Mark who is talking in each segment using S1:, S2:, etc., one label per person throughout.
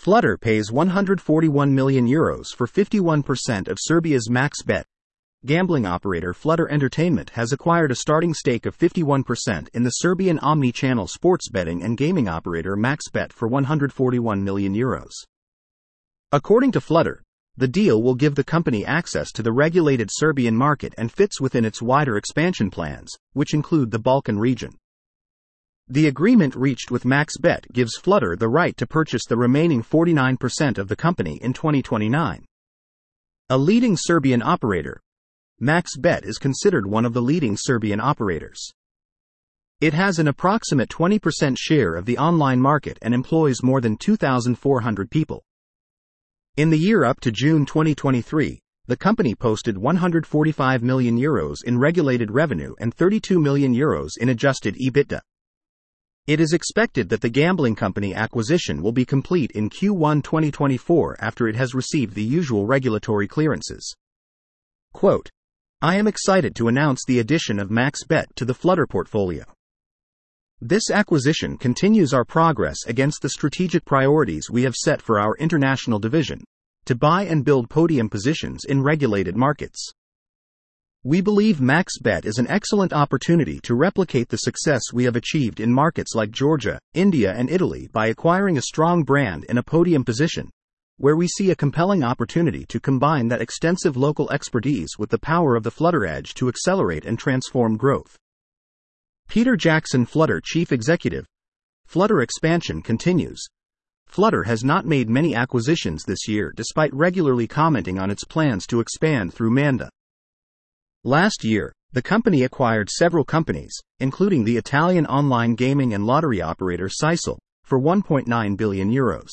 S1: Flutter pays €141 million for 51% of Serbia's MaxBet. Gambling operator Flutter Entertainment has acquired a starting stake of 51% in the Serbian omni-channel sports betting and gaming operator MaxBet for €141 million. According to Flutter, the deal will give the company access to the regulated Serbian market and fits within its wider expansion plans, which include the Balkan region. The agreement reached with MaxBet gives Flutter the right to purchase the remaining 49% of the company in 2029. A leading Serbian operator, MaxBet is considered one of the leading Serbian operators. It has an approximate 20% share of the online market and employs more than 2,400 people. In the year up to June 2023, the company posted €145 million in regulated revenue and €32 million in adjusted EBITDA. It is expected that the gambling company acquisition will be complete in Q1 2024 after it has received the usual regulatory clearances. Quote, "I am excited to announce the addition of MaxBet to the Flutter portfolio. This acquisition continues our progress against the strategic priorities we have set for our international division, to buy and build podium positions in regulated markets. We believe MaxBet is an excellent opportunity to replicate the success we have achieved in markets like Georgia, India and Italy by acquiring a strong brand in a podium position, where we see a compelling opportunity to combine that extensive local expertise with the power of the Flutter Edge to accelerate and transform growth." Peter Jackson, Flutter Chief Executive. Flutter expansion continues. Flutter has not made many acquisitions this year despite regularly commenting on its plans to expand through Manda. Last year, the company acquired several companies, including the Italian online gaming and lottery operator Sisal, for €1.9 billion.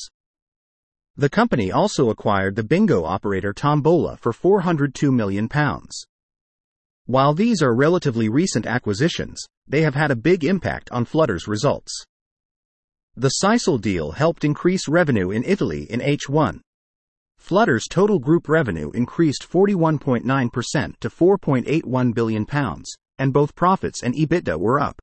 S1: The company also acquired the bingo operator Tombola for £402 million. While these are relatively recent acquisitions, they have had a big impact on Flutter's results. The Sisal deal helped increase revenue in Italy in H1. Flutter's total group revenue increased 41.9% to £4.81 billion, and both profits and EBITDA were up.